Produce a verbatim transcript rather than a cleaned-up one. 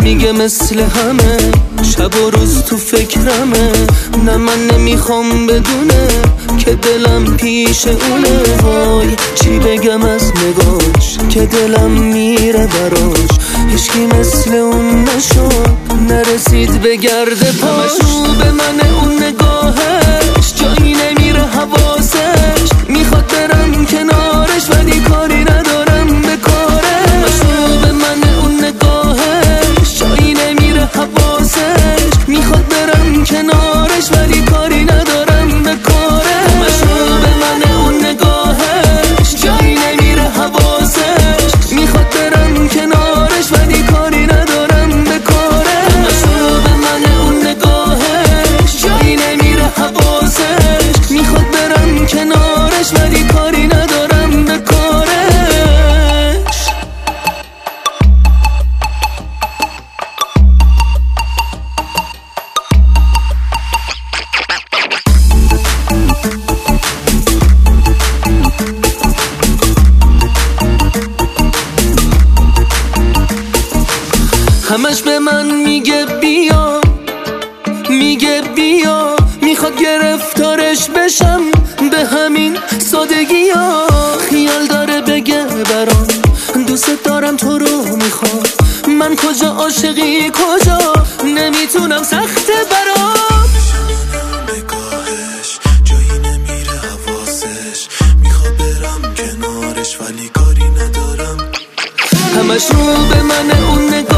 میگه مثل همه شب و روز تو فکرمه. نه من نمیخوام بدونه که دلم پیش اونه. وای چی بگم از نگاش که دلم میره براش. هیچکی مثل اون نشد نرسید به گرد پاش. به من اون نگاهش جایی نمیره حواسش. میخواد برم کنارش ولی کاری ندارم به کارش. به من اون نگاهش جایی نمیره حواسش. میخواد برم کنارش ولی کاری ندارم به کارش. به من اون نگاهش جایی نمیره حواسش. میخواد برم کنارش ولی کاری ندارم به کارش. به من اون نگاهش جایی نمیره حواسش. میخواد برم کنارش ولی کاری ندارم به کارش. همش به من میگه بیا، میگه بیا، میخواد گرفتارش بشم به همین سادگی ها. خیال داره بگه برام دوست دارم تو رو میخوام. من کجا عاشقی کجا نمیتونم سخته برام. نگاهش جایی نمیره حواسش. میخواد برم کنارش ولی کاری ندارم. همش رو به من اون نگاه